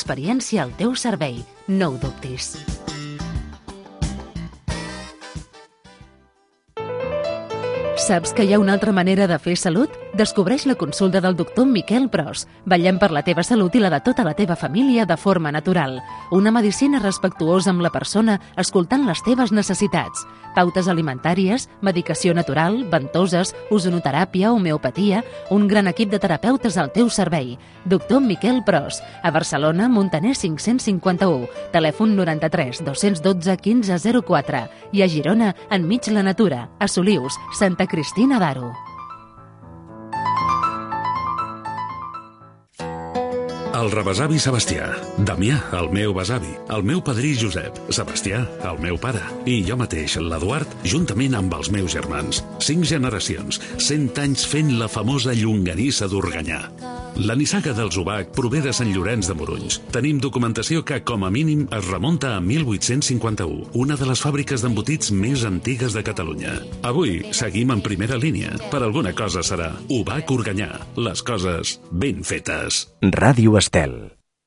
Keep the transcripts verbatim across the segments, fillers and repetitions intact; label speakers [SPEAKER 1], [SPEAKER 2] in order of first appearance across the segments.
[SPEAKER 1] experiència al teu servei. No ho dubtis. Saps que hi ha una altra manera de fer salut? Descobreix la consulta del doctor Miquel Pros. Vetllem per la teva salut i la de tota la teva família de forma natural. Una medicina respectuosa amb la persona, escoltant les teves necessitats. Pautes alimentàries, medicació natural, ventoses, ozonoteràpia, homeopatia... Un gran equip de terapeutes al teu servei. Doctor Miquel Pros. A Barcelona, Montaner cinc-cents cinquanta-u. Telèfon noranta-tres dos-cents dotze quinze zero quatre. I a Girona, enmig la natura. A Solius, Santa Cristina d'Aro.
[SPEAKER 2] El rebesavi Sebastià, Damià, el meu besavi, el meu padrí Josep, Sebastià, el meu pare, i jo mateix, l'Eduard, juntament amb els meus germans. Cinc generacions, cent anys fent la famosa llonganissa d'Organyà. La nissaga dels Ubac prové de Sant Llorenç de Morunys. Tenim documentació que, com a mínim, es remunta a mil vuit-cents cinquanta-u, una de les fàbriques d'embotits més antigues de Catalunya. Avui seguim en primera línia. Per alguna cosa serà Ubac Organyà. Les coses ben fetes.
[SPEAKER 3] Ràdio Estel.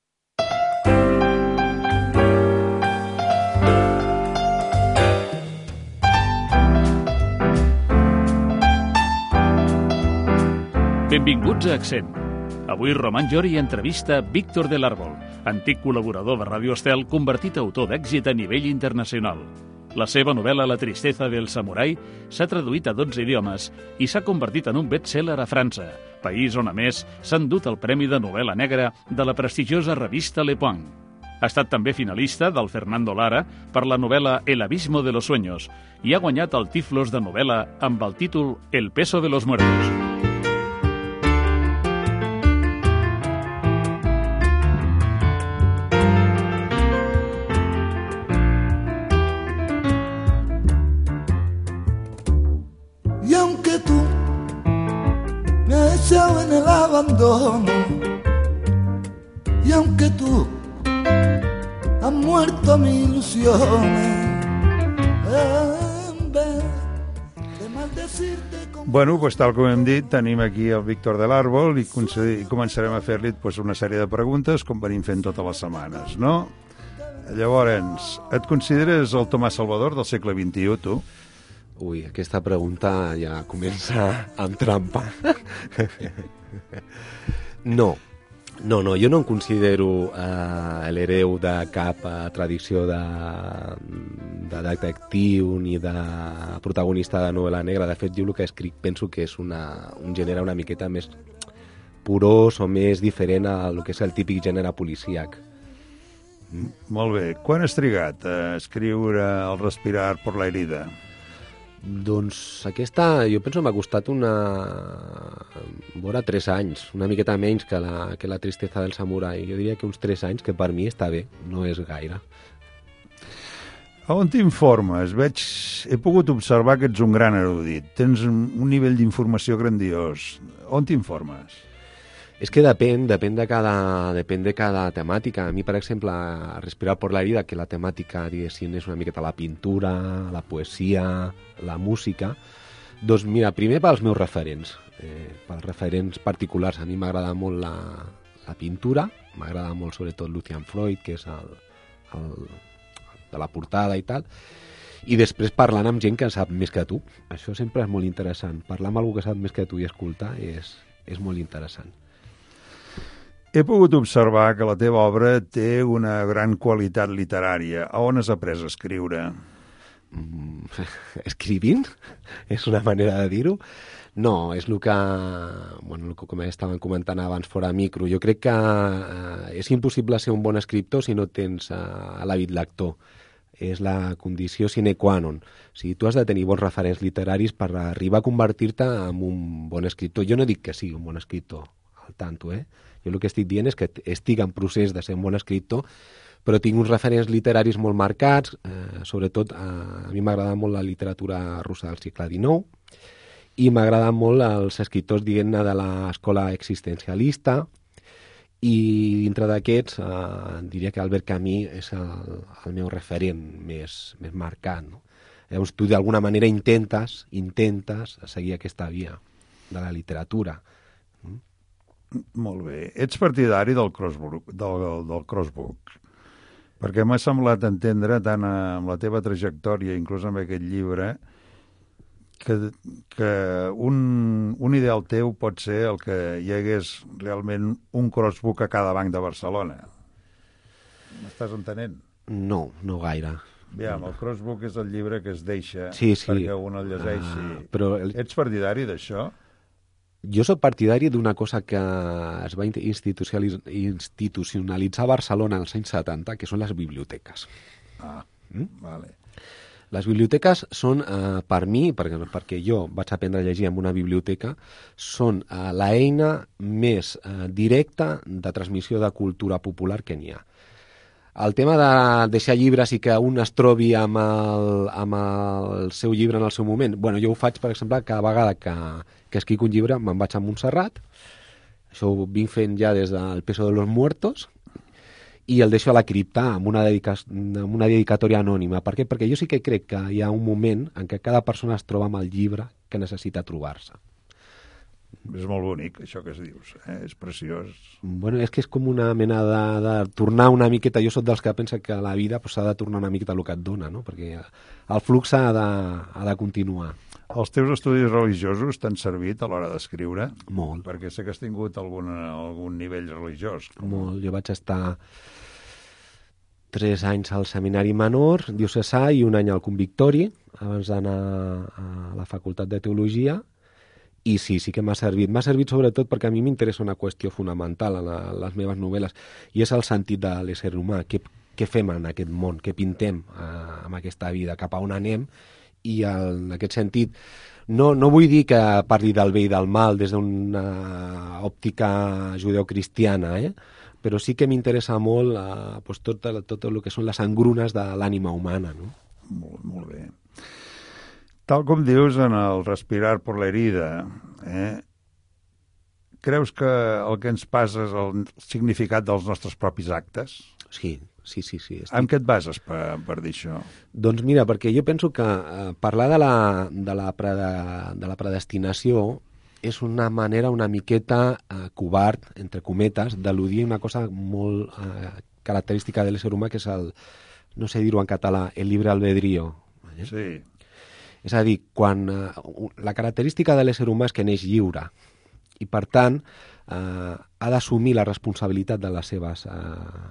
[SPEAKER 4] Benvinguts a Accent. Avui Román Llori entrevista Víctor del Árbol, antic col·laborador de Ràdio Estel, convertit autor d'èxit a nivell internacional. La seva novel·la La tristeza del samurai s'ha traduït a dotze idiomes i s'ha convertit en un best-seller a França, país on, a més, s'ha endut el Premi de Novel·la Negra de la prestigiosa revista Le Point. Ha estat també finalista del Fernando Lara per la novel·la El abismo de los sueños i ha guanyat el Tiflos de novel·la amb el títol El peso de los muertos.
[SPEAKER 5] En el abandono, y aunque tú has muerto mi ilusiones, en vez de maldecirte com...
[SPEAKER 6] Bueno, pues tal com hem dit, tenim aquí el Víctor del Árbol i, i començarem a fer-li pues, una sèrie de preguntes com venim fent totes les setmanes, no? Llavors, et consideres el Tomàs Salvador del segle vint-i-u, tu?
[SPEAKER 7] Ui, aquesta pregunta ja comença amb trampa. No, no, no, jo no em considero eh, l'hereu de cap eh, tradició de, de detectiu ni de protagonista de novel·la negra. De fet, jo el que escric penso que és una, un gènere una miqueta més porós o més diferent a lo que és el típic gènere policíac.
[SPEAKER 6] Mm. Molt bé. Quan has trigat a escriure El respirar por la herida?
[SPEAKER 7] Doncs aquesta, jo penso, m'ha costat una... vora tres anys, una miqueta menys que la, que la tristeza del samurai. Jo diria que uns tres anys, que per mi està bé, no és gaire.
[SPEAKER 6] A on t'informes? Veig... He pogut observar que ets un gran erudit. Tens un nivell d'informació grandiós. On t'informes?
[SPEAKER 7] És que depèn, depèn de cada, depèn de cada temàtica. A mi, per exemple, a Respirar por la herida, que la temàtica, diguéssim, és una miqueta la pintura, la poesia, la música, doncs mira, primer pels meus referents, eh, pels referents particulars. A mi m'agrada molt la, la pintura, m'agrada molt sobretot Lucian Freud, que és el, el de la portada i tal, i després parlant amb gent que sap més que tu. Això sempre és molt interessant. Parlar amb algú que sap més que tu i escoltar és, és molt interessant.
[SPEAKER 6] He pogut observar que la teva obra té una gran qualitat literària. A on has après a escriure?
[SPEAKER 7] Mm, escrivint? És una manera de dir-ho? No, és el que, bueno, el que com estàvem comentant abans fora micro. Jo crec que eh, és impossible ser un bon escriptor si no tens eh, l'hàbit lector. És la condició sine qua non. O sigui, tu has de tenir bons referents literaris per arribar a convertir-te en un bon escriptor. Jo no dic que sigui un bon escriptor, al tanto, eh? Jo el que estic dient és que estic en procés de ser un bon escriptor, però tinc uns referents literaris molt marcats, eh, sobretot eh, a mi m'agrada molt la literatura russa del segle dinou, i m'agraden molt els escriptors, diguem-ne, de l'escola existencialista, i dintre d'aquests eh, diria que Albert Camus és el, el meu referent més, més marcat, no? Llavors tu d'alguna manera intentes, intentes seguir aquesta via de la literatura.
[SPEAKER 6] Molt bé. Ets partidari del crossbook, del, del crossbook, perquè m'ha semblat entendre, tant amb la teva trajectòria, inclús amb aquest llibre, que, que un, un ideal teu pot ser el que hi hagués realment un crossbook a cada banc de Barcelona. M'estàs entenent?
[SPEAKER 7] No, no gaire.
[SPEAKER 6] Aviam, el crossbook és el llibre que es deixa
[SPEAKER 7] sí, sí.
[SPEAKER 6] perquè un el llegeixi.
[SPEAKER 7] Uh, però el...
[SPEAKER 6] Ets partidari d'això?
[SPEAKER 7] Jo soc partidari d'una cosa que es va institucionalitzar a Barcelona als anys setanta, que són les biblioteques.
[SPEAKER 6] Ah,
[SPEAKER 7] mm?
[SPEAKER 6] vale.
[SPEAKER 7] Les biblioteques són, eh, per mi, perquè, perquè jo vaig aprendre a llegir en una biblioteca, són eh, l'eina més eh, directa de transmissió de cultura popular que n'hi ha. El tema de deixar llibres i que un es trobi amb el, amb el seu llibre en el seu moment, bueno, jo ho faig, per exemple, cada vegada que, que escric un llibre me'n vaig a Montserrat, això ho vinc fent ja des del Peso de los Muertos, i el deixo a la cripta amb una, dedica amb una dedicatòria anònima. Per què? Perquè jo sí que crec que hi ha un moment en què cada persona es troba amb el llibre que necessita trobar-se.
[SPEAKER 6] És molt bonic, això que es dius, eh? És preciós.
[SPEAKER 7] Bueno, és que és com una mena de, de tornar una miqueta... Jo soc dels que pensa que la vida s'ha pues, de tornar una miqueta el que et dona, no? Perquè el flux ha de, ha de continuar.
[SPEAKER 6] Els teus estudis religiosos t'han servit a l'hora d'escriure?
[SPEAKER 7] Molt.
[SPEAKER 6] Perquè sé que has tingut algun, algun nivell religiós. Com...
[SPEAKER 7] Molt. Jo vaig estar tres anys al seminari menor, diocesà, i un any al convictori, abans d'anar a la facultat de teologia. I sí, sí que m'ha servit. M'ha servit sobretot perquè a mi m'interessa una qüestió fonamental en, la, en les meves novel·les, i és el sentit de l'ésser humà. Què, què fem en aquest món? Què pintem eh, amb aquesta vida? Cap a on anem? I el, en aquest sentit, no, no vull dir que parli del bé i del mal des d'una òptica judeocristiana, eh? Però sí que m'interessa molt eh, pues, tot, tot el que són les engrunes de l'ànima humana. No?
[SPEAKER 6] Molt, molt bé. Tal com dius en el respirar per l'herida, eh? Creus que el que ens passa és el significat dels nostres propis actes?
[SPEAKER 7] Sí, sí, sí. sí estic...
[SPEAKER 6] En què et bases per, per dir això?
[SPEAKER 7] Doncs mira, perquè jo penso que eh, parlar de la, de, la prede, de la predestinació és una manera una miqueta eh, covard, entre cometes, d'al·ludir una cosa molt eh, característica de l'ésser humà, que és el, no sé dir-ho en català, el libre albedrío. Eh?
[SPEAKER 6] Sí.
[SPEAKER 7] És a dir, quan eh, la característica de l'ésser humà és que neix lliure i, per tant, eh, ha d'assumir la responsabilitat de les seves eh,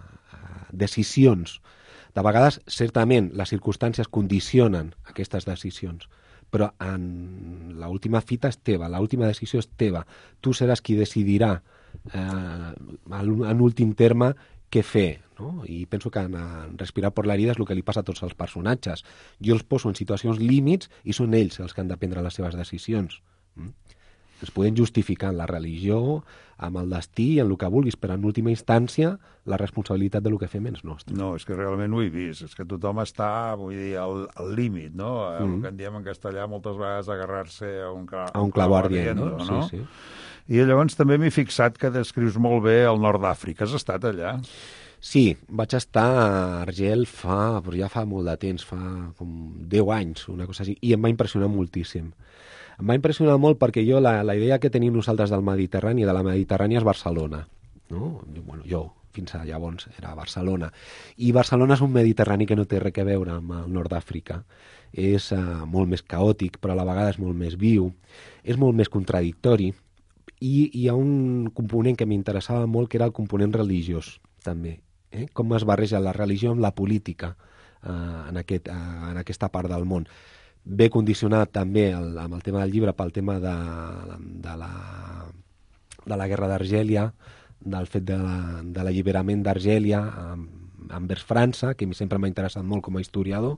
[SPEAKER 7] decisions. De vegades, certament, les circumstàncies condicionen aquestes decisions, però en l'última fita és teva, l'última decisió és teva. Tu seràs qui decidirà, eh, en últim terme, què fer, no? I penso que en, en respirar per l'herida és el que li passa a tots els personatges. Jo els poso en situacions límits i són ells els que han de prendre les seves decisions. Mm? Es poden justificar en la religió, amb el destí i en el que vulguis, però en última instància la responsabilitat de lo que fem és nostra.
[SPEAKER 6] No, és que realment ho he vist, és que tothom està, vull dir, al, al límit, no? Mm. El que en diem en castellà moltes vegades agarrar-se a un, cla...
[SPEAKER 7] a un clavo ardient, no?
[SPEAKER 6] no?
[SPEAKER 7] Sí, sí.
[SPEAKER 6] I llavors també m'he fixat que descrius molt bé el nord d'Àfrica. Has estat allà?
[SPEAKER 7] Sí, vaig estar a Argel fa, però ja fa molt de temps, fa com deu anys, una cosa així, i em va impressionar moltíssim. Em va impressionar molt perquè jo, la, la idea que tenim nosaltres del Mediterrani, de la Mediterrània, és Barcelona. No? Bueno, jo, fins a llavors, era Barcelona. I Barcelona és un Mediterrani que no té res a veure amb el nord d'Àfrica. És uh, molt més caòtic, però a la vegada és molt més viu, és molt més contradictori, i hi ha un component que m'interessava molt, que era el component religiós, també. Eh? Com es barreja la religió amb la política eh, en, aquest, eh, en aquesta part del món. Ve condicionat també el, amb el tema del llibre pel tema de, de, la, de la guerra d'Argèlia, del fet de, la, de l'alliberament d'Argèlia envers França, que a mi sempre m'ha interessat molt com a historiador.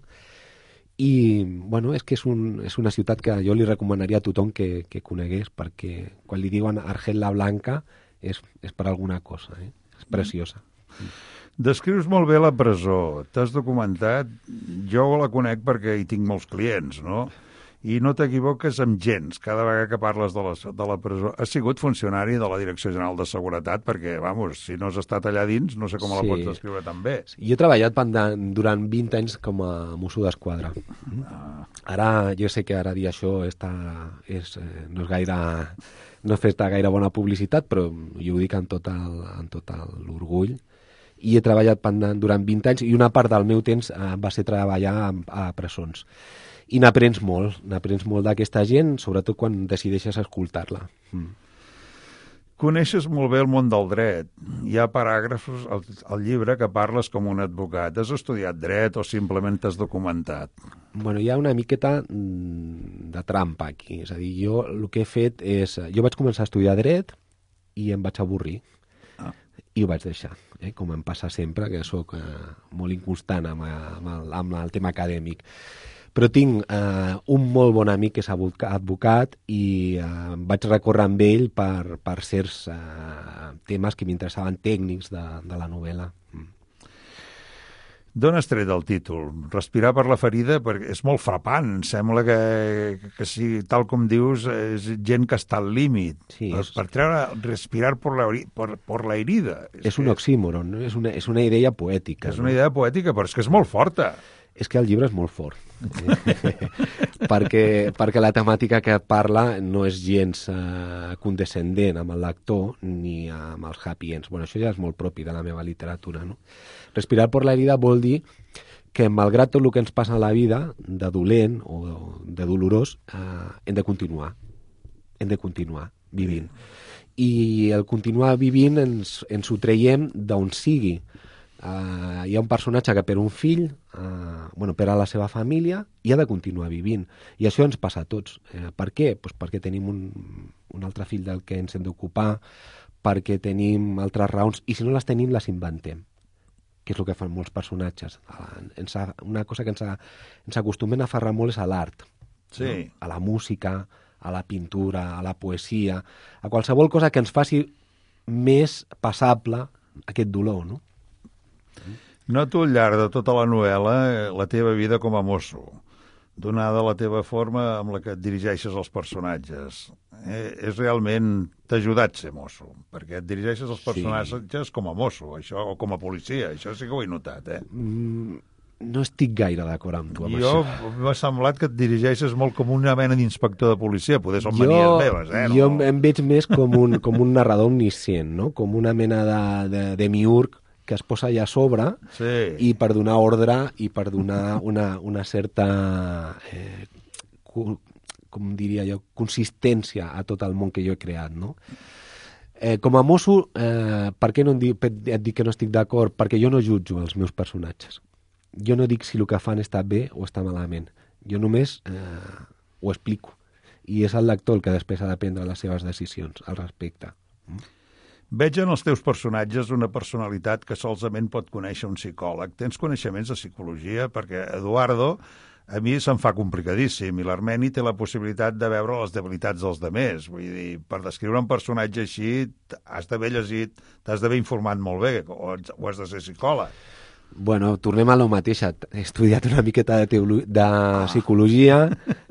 [SPEAKER 7] I, bueno, és que és, un, és una ciutat que jo li recomanaria a tothom que, que conegués, perquè quan li diuen Argel la Blanca és, és per alguna cosa, eh? És preciosa.
[SPEAKER 6] Descrius molt bé la presó, t'has documentat, jo la conec perquè hi tinc molts clients, no? I no t'equivoques amb gens, cada vegada que parles de la, de la presó. Has sigut funcionari de la Direcció General de Seguretat, perquè, vamos, si no has estat allà dins, no sé com sí. La pots descriure tan bé.
[SPEAKER 7] Jo he treballat pendant, durant vint anys com a mosso d'esquadra. Ah. Ara, jo sé que ara dir això està, és, no és gaire no he fet gaire bona publicitat, però jo ho dic amb tot el, amb tot l'orgull. I he treballat durant vint anys i una part del meu temps eh, va ser treballar a, a presons. I n'aprens molt, n'aprens molt d'aquesta gent, sobretot quan decideixes escoltar-la. Mm.
[SPEAKER 6] Coneixes molt bé el món del dret. Hi ha paràgrafos al, al llibre que parles com un advocat. Has estudiat dret o simplement t'has documentat?
[SPEAKER 7] Bueno, hi ha una miqueta de trampa aquí. És a dir, jo el que he fet és... Jo vaig començar a estudiar dret i em vaig avorrir. Ah. I ho vaig deixar, eh? Com em passa sempre, que sóc eh, molt inconstant amb, amb, el, amb el tema acadèmic. Però tinc eh, un molt bon amic que és advocat i eh, vaig recórrer amb ell per, per certs eh, temes que m'interessaven tècnics de, de la novel·la. Mm.
[SPEAKER 6] D'on has tret el títol? Respirar per la ferida, perquè és molt frapant. Sembla que, que sí, tal com dius, és gent que està al límit. Sí, per, és... per treure respirar per la, per, per la herida.
[SPEAKER 7] És, és un oxímoron, no? és, una, és una idea poètica.
[SPEAKER 6] És una
[SPEAKER 7] no?
[SPEAKER 6] idea poètica, però és que és molt forta.
[SPEAKER 7] És que el llibre és molt fort, perquè, perquè la temàtica que parla no és gens eh, condescendent amb el lector ni amb els happy ends. Bueno, això ja és molt propi de la meva literatura, no? Respirar per l'herida vol dir que, malgrat tot el que ens passa a la vida, de dolent o de dolorós, eh, hem de continuar. Hem de continuar vivint. I el continuar vivint ens, ens ho traiem d'on sigui. Uh, hi ha un personatge que per un fill, uh, bueno, per a la seva família, i ha de continuar vivint. I això ens passa a tots. Uh, per què? Pues perquè tenim un, un altre fill del que ens hem d'ocupar, perquè tenim altres raons, i si no les tenim, les inventem, que és el que fan molts personatges. Uh, ens ha, una cosa que ens, ha, ens acostumen a aferrar molt és a l'art,
[SPEAKER 6] sí.
[SPEAKER 7] No? A la música, a la pintura, a la poesia, a qualsevol cosa que ens faci més passable aquest dolor, no?
[SPEAKER 6] Noto al llarg de tota la novel·la la teva vida com a mosso, donada la teva forma amb la que et dirigeixes als personatges. Eh, és realment... T'ha ajudat ser mosso, perquè et dirigeixes als personatges sí. com a mosso, això, o com a policia. Això sí que ho he notat, eh?
[SPEAKER 7] Mm, no estic gaire d'acord amb tu, amb
[SPEAKER 6] jo,
[SPEAKER 7] això.
[SPEAKER 6] M'ha semblat que et dirigeixes molt com una mena d'inspector de policia, poder són jo, manies meves, eh?
[SPEAKER 7] Jo
[SPEAKER 6] no?
[SPEAKER 7] em veig més com un, com un narrador omniscient, no? Com una mena de, de, de miurg que es posa allà a sobre
[SPEAKER 6] sí.
[SPEAKER 7] i per donar ordre i per donar una, una certa, eh, cu, com diria jo, consistència a tot el món que jo he creat, no? Eh, com a mosso, eh, per què no em dic, et dic que no estic d'acord? Perquè jo no jutjo els meus personatges. Jo no dic si el que fan està bé o està malament. Jo només eh, ho explico. I és el lector el que després ha de prendre les seves decisions al respecte. Mm?
[SPEAKER 6] Veig en els teus personatges una personalitat que solament pot conèixer un psicòleg. Tens coneixements de psicologia? Perquè Eduardo, a mi se'm fa complicadíssim, i l'Armeni té la possibilitat de veure les debilitats dels demés. Vull dir, per descriure un personatge així, has d'haver llegit, t'has d'haver informat molt bé, o, o has de ser psicòleg.
[SPEAKER 7] Bueno, tornem a lo mateix. He estudiat una miqueta de, teolo... de ah. psicologia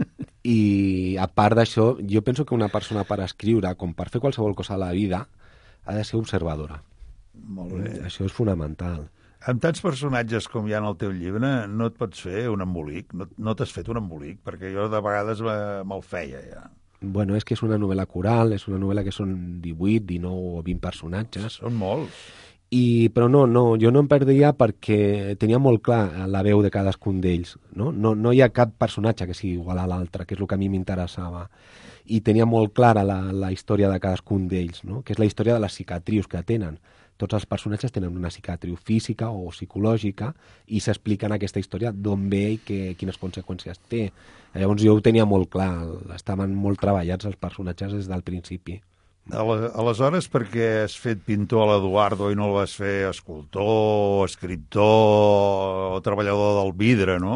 [SPEAKER 7] i, a part d'això, jo penso que una persona per escriure, com per fer qualsevol cosa a la vida, ha de ser observadora.
[SPEAKER 6] Molt bé.
[SPEAKER 7] Això és fonamental.
[SPEAKER 6] Amb tants personatges com hi ha en el teu llibre, no et pots fer un embolic? No, no t'has fet un embolic? Perquè jo de vegades me'l feia, ja.
[SPEAKER 7] Bueno, és que és una novel·la coral, és una novel·la que són divuit, dinou o vint personatges.
[SPEAKER 6] Són molts.
[SPEAKER 7] I, però no, no, jo no em perdria perquè tenia molt clar la veu de cadascun d'ells. No? No, no hi ha cap personatge que sigui igual a l'altre, que és el que a mi m'interessava. I tenia molt clara la, la història de cadascun d'ells, no? Que és la història de les cicatrius que tenen. Tots els personatges tenen una cicatriu física o psicològica i s'expliquen aquesta història d'on ve i que, quines conseqüències té. Llavors jo ho tenia molt clar, estaven molt treballats els personatges des del principi.
[SPEAKER 6] Aleshores, per què has fet pintor a l'Eduardo i no el vas fer escultor, escriptor o treballador del vidre, no?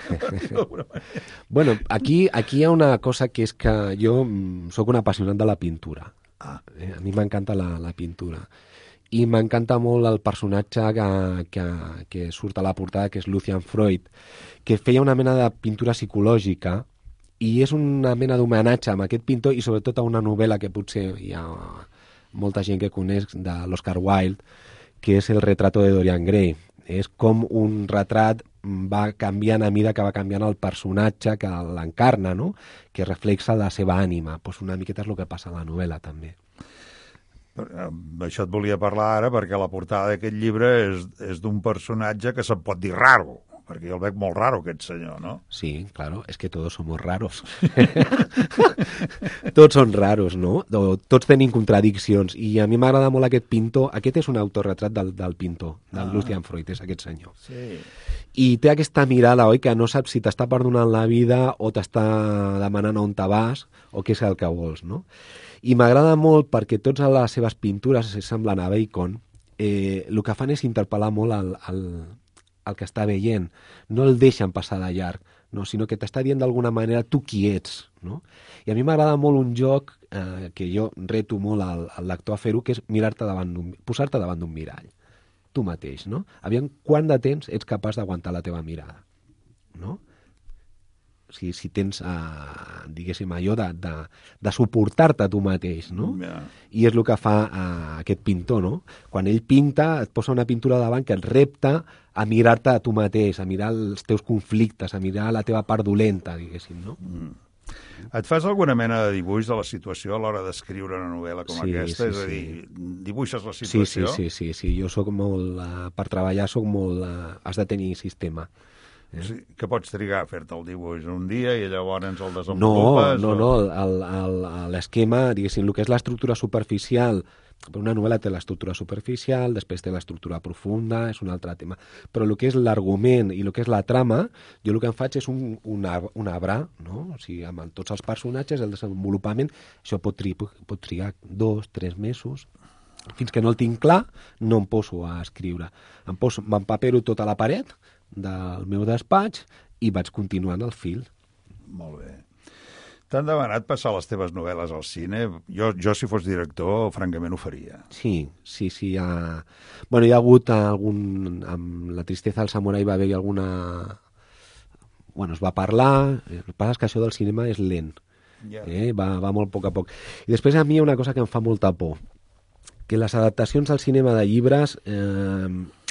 [SPEAKER 7] Bueno, aquí, aquí hi ha una cosa que és que jo sóc un apassionat de la pintura.
[SPEAKER 6] Ah.
[SPEAKER 7] A mi m'encanta la, la pintura. I m'encanta molt el personatge que, que, que surt a la portada, que és Lucian Freud, que feia una mena de pintura psicològica i és una mena d'homenatge amb aquest pintor i sobretot a una novel·la que potser hi ha molta gent que coneix de l'Oscar Wilde, que és El retrato de Dorian Gray. És com un retrat va canviant a mida que va canviant el personatge que l'encarna, no? Que reflexa la seva ànima. Pues una miqueta és el que passa a la novel·la, també.
[SPEAKER 6] Això et volia parlar ara, perquè la portada d'aquest llibre és, és d'un personatge que se'n pot dir raro, perquè jo el veig molt raro, aquest senyor, no?
[SPEAKER 7] Sí, claro, es que todos somos raros. Tots són raros, no? Tots tenim contradiccions, i a mi m'agrada molt aquest pintor. Aquest és un autorretrat del, del pintor, del ah. Lucian Freud, és aquest senyor.
[SPEAKER 6] Sí.
[SPEAKER 7] I té aquesta mirada, oi, que no saps si t'està perdonant la vida o t'està demanant on te vas o què és el que vols, no? I m'agrada molt perquè totes les seves pintures semblen a Bacon. Eh, el que fan és interpel·lar molt al, al, al que està veient. No el deixen passar de llarg, no? Sinó que t'està dient d'alguna manera tu qui ets, no? I a mi m'agrada molt un joc eh, que jo reto molt al, al lector a fer-ho, que és mirar-te davant d'un, posar-te davant d'un mirall, tu mateix, no? Aviam quant de temps ets capaç d'aguantar la teva mirada, no? Si, si tens, uh, diguéssim, allò de, de, de suportar-te tu mateix, no? Yeah. I és el que fa uh, aquest pintor, no? Quan ell pinta, et posa una pintura davant que et repta a mirar-te a tu mateix, a mirar els teus conflictes, a mirar la teva part dolenta, diguéssim, no? Mm.
[SPEAKER 6] Et fas alguna mena de dibuix de la situació a l'hora d'escriure una novel·la com sí, aquesta? Sí, és a dir, sí. Dibuixes la situació?
[SPEAKER 7] Sí, sí, sí, sí, sí. Jo soc molt, uh, per treballar soc molt, uh, has de tenir sistema.
[SPEAKER 6] Eh? Sí, que pots trigar a fer-te el dibuix un dia i llavors el desenvolupes?
[SPEAKER 7] No, no, no, l'esquema, diguéssim, el que és l'estructura superficial, una novel·la té l'estructura superficial, després té l'estructura profunda, és un altre tema, però el que és l'argument i el que és la trama, jo el que em faig és un, un, un arbre, no? O sigui, amb tots els personatges, el desenvolupament, això pot, tri, pot trigar dos, tres mesos, fins que no el tinc clar, no em poso a escriure. Em poso, m'empapero tota la paret del meu despatx i vaig continuant el fil.
[SPEAKER 6] Molt bé. T'han demanat passar les teves novel·les al cine? Jo, jo si fos director, francament ho faria.
[SPEAKER 7] Sí, sí, sí. Hi ha... Bueno, hi ha hagut algun... Amb La tristesa del samurai va haver-hi alguna... Bueno, es va parlar... El que passa és que això del cinema és lent. Yeah. Eh? Va, va molt a poc a poc. I després a mi hi ha una cosa que em fa molta por, que les adaptacions al cinema de llibres... Eh...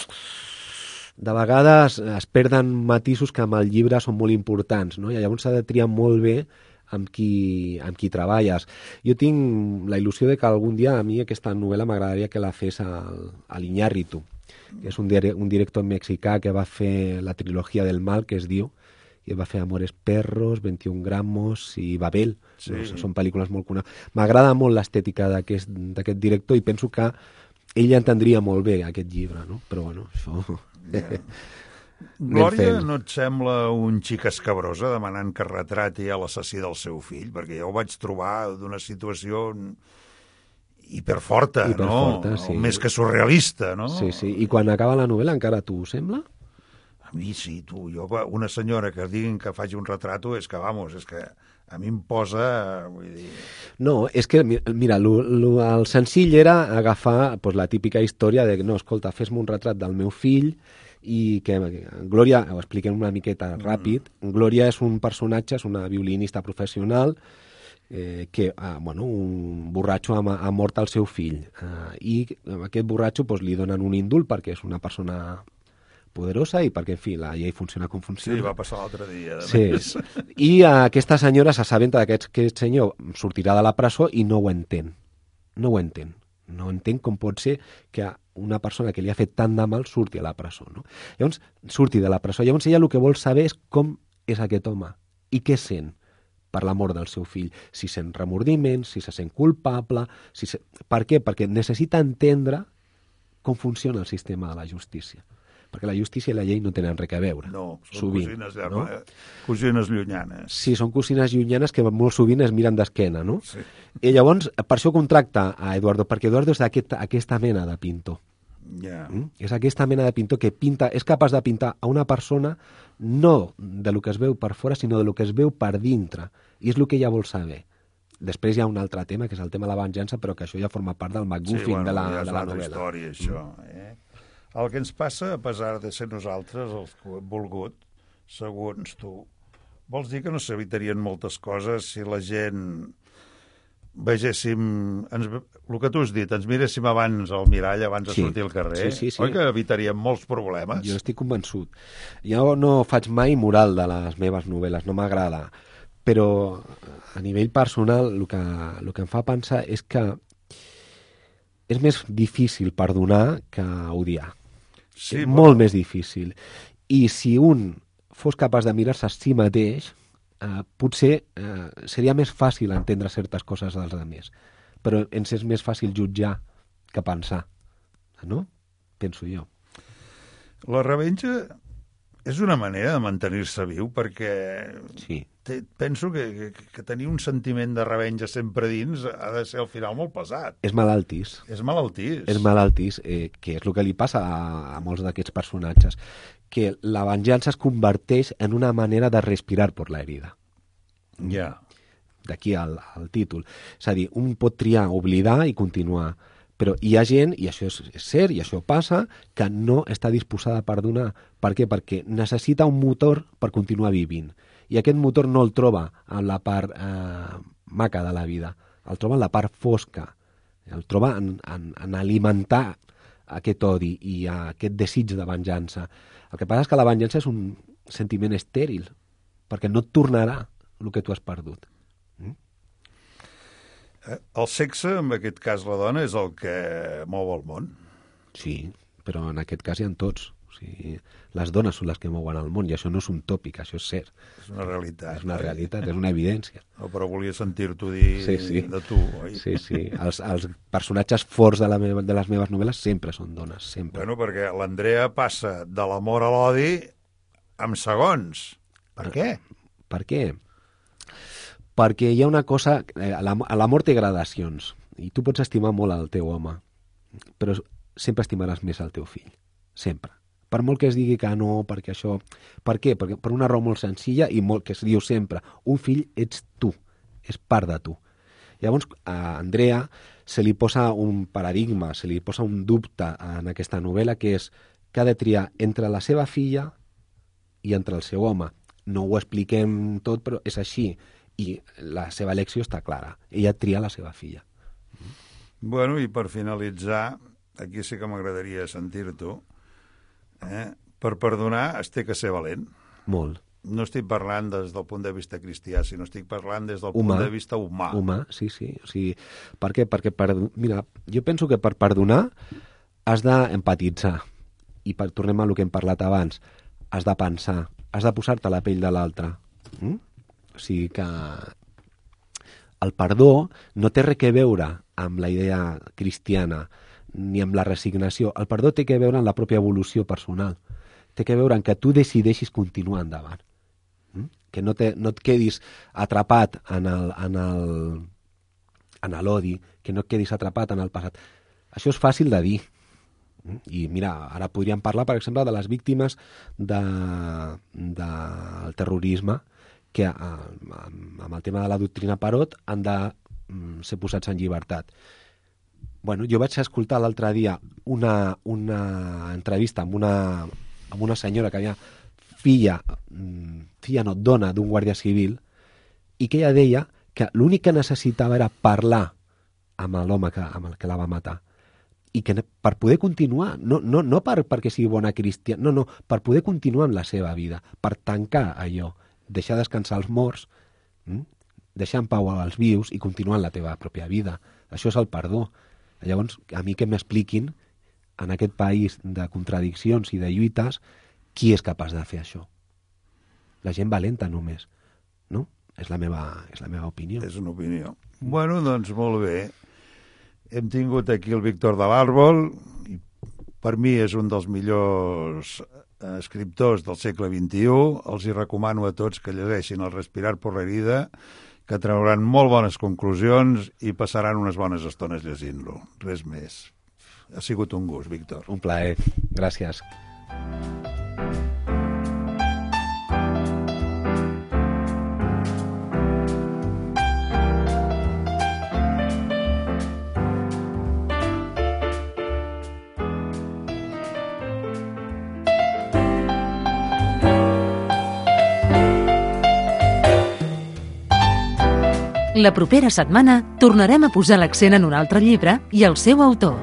[SPEAKER 7] de vegades es perden matisos que amb el llibre són molt importants, no? I llavors s'ha de triar molt bé amb qui, amb qui treballes. Jo tinc la il·lusió de que algun dia a mi aquesta novel·la m'agradaria que la fes al, a l'Iñárritu, que és un, dire, un director mexicà que va fer la trilogia del mal, que es diu, i va fer Amores Perros, veintiún gramos i Babel. Sí. No? Són pel·lícules molt conegudes. M'agrada molt l'estètica d'aquest director i penso que ell entendria molt bé aquest llibre, no? Però bueno, això...
[SPEAKER 6] Yeah. Glòria, no et sembla un xic escabrosa demanant que retrati a l'assassí del seu fill? Perquè jo ho vaig trobar d'una situació hiperforta,
[SPEAKER 7] hiperforta,
[SPEAKER 6] no?
[SPEAKER 7] Sí.
[SPEAKER 6] Més que surrealista, no?
[SPEAKER 7] Sí, sí. I quan acaba la novel·la encara t'ho sembla?
[SPEAKER 6] A mi sí, tu. Jo, una senyora que diguin que faci un retrato és que, vamos, és que a mi em posa... Vull dir...
[SPEAKER 7] No, és que, mira, lo, lo, el senzill era agafar pues, la típica història de no, escolta, fes-me un retrat del meu fill i que Glòria, ho expliquem una miqueta ràpid, mm. Glòria és un personatge, és una violinista professional eh, que, ah, bueno, un borratxo ha, ha mort el seu fill eh, i aquest borratxo pues, li donen un índult perquè és una persona poderosa i perquè, en fi, la llei funciona com funciona.
[SPEAKER 6] Sí, va passar l'altre dia.
[SPEAKER 7] Sí. I aquesta senyora s'assabenta que aquest senyor sortirà de la presó i no ho entén. No ho entén. No entén com pot ser que una persona que li ha fet tant de mal surti a la presó. No? Llavors, surti de la presó. Llavors, ella el que vol saber és com és aquest home i què sent per la mort del seu fill. Si sent remordiment, si se sent culpable... Si se... Per què? Perquè necessita entendre com funciona el sistema de la justícia. Perquè la justícia i la llei no tenen res a veure.
[SPEAKER 6] No, són
[SPEAKER 7] sovint,
[SPEAKER 6] cosines, ja,
[SPEAKER 7] no?
[SPEAKER 6] cosines llunyanes.
[SPEAKER 7] Sí, són cosines llunyanes que molt sovint es miren d'esquena, no?
[SPEAKER 6] Sí.
[SPEAKER 7] I llavors, per això contracta a Eduardo, perquè Eduardo és aquesta, aquesta mena de pintor.
[SPEAKER 6] Yeah.
[SPEAKER 7] Mm? És aquesta mena de pintor que pinta, és capaç de pintar a una persona no de lo que es veu per fora, sinó de lo que es veu per dintre. I és el que ella vol saber. Després hi ha un altre tema, que és el tema de la venjança, però que això ja forma part del MacGuffin sí, bueno, de la, ja de la novel·la.
[SPEAKER 6] Història, això, eh? El que ens passa, a pesar de ser nosaltres els que ho hem volgut, segons tu, vols dir que no s'evitarien moltes coses si la gent vegéssim, ens, el que tu has dit, ens miréssim abans al mirall, abans de
[SPEAKER 7] Sí.
[SPEAKER 6] sortir al carrer,
[SPEAKER 7] Sí, sí, sí.
[SPEAKER 6] oi que evitaríem molts problemes?
[SPEAKER 7] Jo estic convençut. Jo no faig mai moral de les meves novel·les, no m'agrada. Però a nivell personal el que, el que em fa pensar és que és més difícil perdonar que odiar.
[SPEAKER 6] Sí,
[SPEAKER 7] és molt més difícil. I si un fos capaç de mirar-se a si mateix, eh, potser eh, seria més fàcil entendre certes coses dels altres. Però ens és més fàcil jutjar que pensar. No? Penso jo.
[SPEAKER 6] La revenja és una manera de mantenir-se viu, perquè
[SPEAKER 7] Sí.
[SPEAKER 6] te, penso que, que, que tenir un sentiment de revenja sempre dins ha de ser al final molt pesat.
[SPEAKER 7] És malaltís.
[SPEAKER 6] És malaltís.
[SPEAKER 7] És malaltís, eh, que és el que li passa a, a molts d'aquests personatges, que la venjança es converteix en una manera de respirar per la herida.
[SPEAKER 6] Ja.
[SPEAKER 7] D'aquí el, el títol. És a dir, un pot triar oblidar i continuar, però hi ha gent, i això és, és cert, i això passa, que no està disposada a perdonar. Per què? Perquè necessita un motor per continuar vivint. I aquest motor no el troba en la part eh, maca de la vida, el troba en la part fosca, el troba en, en, en alimentar aquest odi i aquest desig de venjança. El que passa és que la venjança és un sentiment estèril, perquè no et tornarà el que tu has perdut.
[SPEAKER 6] El sexe, en aquest cas la dona, és el que mou el món.
[SPEAKER 7] Sí, però en aquest cas hi ha tots. O sigui, les dones són les que mouen el món, i això no és un tòpic, això és cert.
[SPEAKER 6] És una realitat.
[SPEAKER 7] És una realitat, és una evidència.
[SPEAKER 6] No, però volia sentir-t'ho dir
[SPEAKER 7] Sí, sí.
[SPEAKER 6] de tu, oi?
[SPEAKER 7] Sí, sí. Els, els personatges forts de, la meva, de les meves novel·les sempre són dones, sempre.
[SPEAKER 6] Bueno, perquè l'Andrea passa de l'amor a l'odi en segons. Per què?
[SPEAKER 7] Per què? Perquè hi ha una cosa... Eh, l'am- l'amor té gradacions, i tu pots estimar molt el teu home, però sempre estimaràs més el teu fill. Sempre. Per molt que es digui que no, perquè això... Per què? Perquè per una raó molt senzilla i molt que es diu sempre. Un fill ets tu, és part de tu. Llavors, a Andrea se li posa un paradigma, se li posa un dubte en aquesta novel·la, que és que ha de triar entre la seva filla i entre el seu home. No ho expliquem tot, però és així. I la seva elecció està clara. Ella tria la seva filla.
[SPEAKER 6] Bueno, i per finalitzar, aquí sí que m'agradaria sentir-t'ho, eh? Per perdonar es té que ser valent.
[SPEAKER 7] Molt.
[SPEAKER 6] No estic parlant des del punt de vista cristià, sinó estic parlant des del
[SPEAKER 7] Humà.
[SPEAKER 6] punt de vista humà.
[SPEAKER 7] Humà, sí, sí. O sigui, per què? Perquè, per, mira, jo penso que per perdonar has d'empatitzar. I per, tornem a el que hem parlat abans. Has de pensar, has de posar-te a la pell de l'altre. Mm? O sigui que el perdó no té res que veure amb la idea cristiana ni amb la resignació. El perdó té que veure amb la pròpia evolució personal. Té que veure amb que tu decideixis continuar endavant. Mm? Que no, te, no et quedis atrapat en el, en el, en l'odi, que no et quedis atrapat en el passat. Això és fàcil de dir. Mm? I mira, ara podríem parlar, per exemple, de les víctimes de, de, del terrorisme, que amb el tema de la doctrina Parot han de ser posats en llibertat. Bueno, jo vaig escoltar l'altre dia una, una entrevista amb una, amb una senyora que havia filla, filla no, dona d'un guàrdia civil, i que ella deia que l'únic que necessitava era parlar amb l'home que, amb el que la va matar. I que per poder continuar, no, no, no per, perquè sigui bona cristiana, no, no, per poder continuar amb la seva vida, per tancar allò, deixar descansar els morts, hm? Deixar en pau els vius i continuar en la teva pròpia vida. Això és el perdó. Llavors, a mi que m'expliquin, en aquest país de contradiccions i de lluites, qui és capaç de fer això? La gent valenta només, no? És la meva, és la meva opinió.
[SPEAKER 6] És una opinió. Bueno, doncs molt bé. Hem tingut aquí el Víctor de l'Àrbol, i per mi és un dels millors escriptors del segle vint-i-u. Els hi recomano a tots que llegeixin El respirar por la herida, que trauran molt bones conclusions i passaran unes bones estones llegint-lo. Res més. Ha sigut un gust, Víctor.
[SPEAKER 7] Un plaer. Gràcies.
[SPEAKER 1] La propera setmana tornarem a posar l'accent en un altre llibre i el seu autor.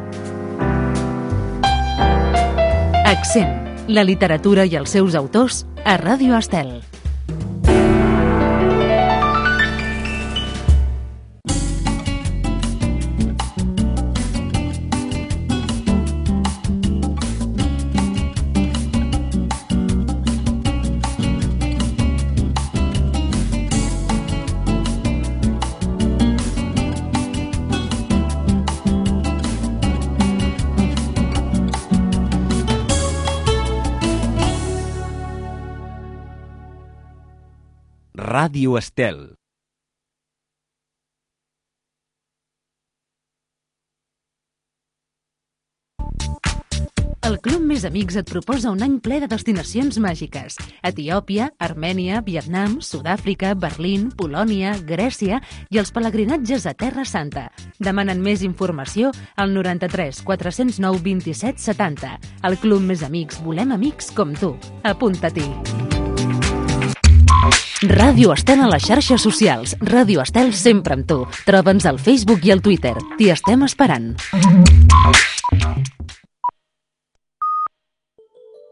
[SPEAKER 1] Accent, la literatura i els seus autors a Ràdio Estel.
[SPEAKER 3] Ràdio Estel.
[SPEAKER 1] El Club Més Amics et proposa un any ple de destinacions màgiques. Etiòpia, Armènia, Vietnam, Sud-àfrica, Berlín, Polònia, Grècia i els pelegrinatges a Terra Santa. Demanen més informació al noranta-tres quatre-cents nou vint-i-set setanta. El Club Més Amics, volem amics com tu. Apunta-t'hi. Ràdio Estel a les xarxes socials. Ràdio Estel sempre amb tu. Troba'ns al Facebook i al Twitter. T'hi estem esperant.